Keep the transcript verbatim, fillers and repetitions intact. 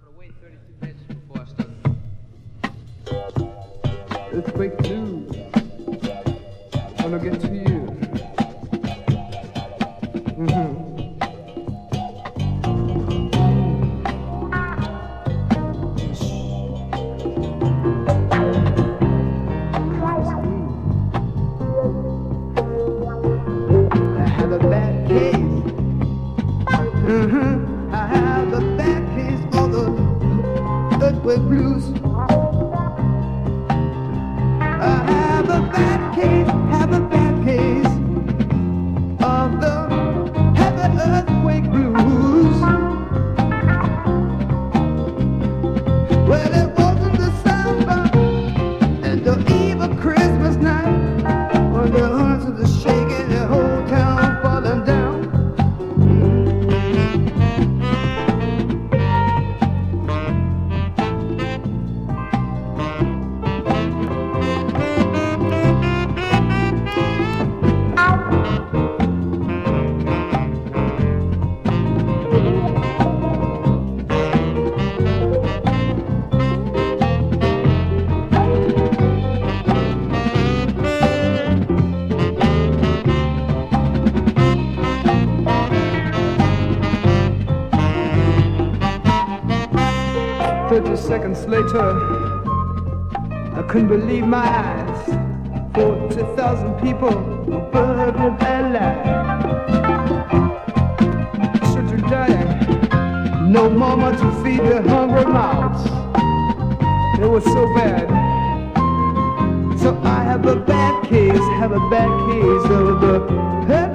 Earthquake blues, gonna get to you. Mm-hmm. I have a bad case. Mm-hmm. I have a bad case for the earthquake blues. I have a bad case, have a bad case of the heavy earthquake blues. Well, it wasn't December and the eve of Christmas night when the hearts of the shaking, the whole town falling down. Thirty seconds later, I couldn't believe my eyes. Forty thousand people were buried alive. Children dying, no mama to feed their hungry mouths. It was so bad. So I have a bad case, have a bad case of the